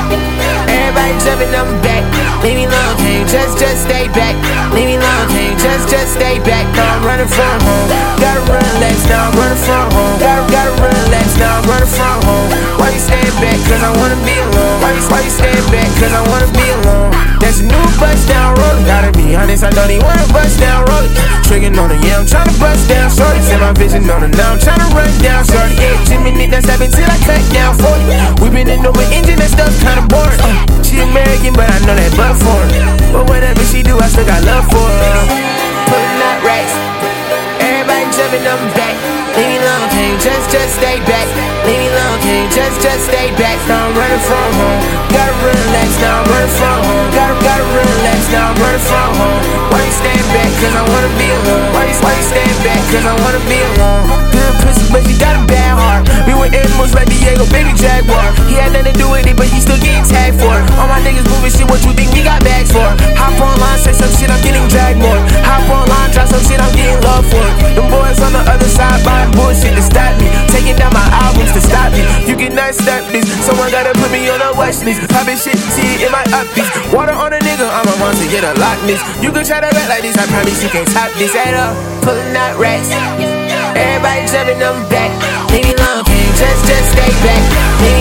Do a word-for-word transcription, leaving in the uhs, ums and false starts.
Everybody jumping, I'm back. Leave me alone, can't just, just stay back. Leave me alone, can't just, just stay back. Now I'm running from home. Gotta relax, now I'm running from home. Gotta, gotta relax, now I'm running from home. Why you stand back? Cause I wanna be alone. Why you, why you stand back? Cause I wanna be alone. There's a new bust down roller. Gotta be honest, I don't even wanna bust down roller. Tricking on her, yeah, I'm tryna bust down shorty. Set my vision on her, now I'm tryna run down shorty. Yeah, Jimmy need that step until I cut down forty. We been in over engine, that stuff's kinda boring. Uh, she American, but I know that butt for her. But whatever she do, I still got love for her. Pulling up racks, everybody jumping, I'm back. Leave me alone, can't just, just stay back. Leave me alone, can't just, just stay back. Now I'm running from home. Gotta relax, now I'm running from home. Gotta, gotta relax, now I'm running from home. Why you stand back? Cause I wanna be alone. Why you, why you stand back? Cause I wanna be alone. Good pussy, but she got a bad heart. We were animals like Diego, baby Jaguar. He had nothing to do with it, but he still getting tagged for it. All my niggas moving shit, what you think we got bags for? Hop online, say some shit, I'm getting dragged more. Hop online, drop some shit, I'm getting love for it. Them boys on the other side buying bullshit to stop me. Taking down my albums to stop me. You cannot stop this, someone gotta put me on a watch list. Poppin' shit, see it in my upbeats. Water on a nigga, I'm a monster, get a lock list. You can try to rap like this, I promise you can't top this at all. Pulling out racks, everybody jumping, I'm back. Leave me alone, can't just, just stay back. Leave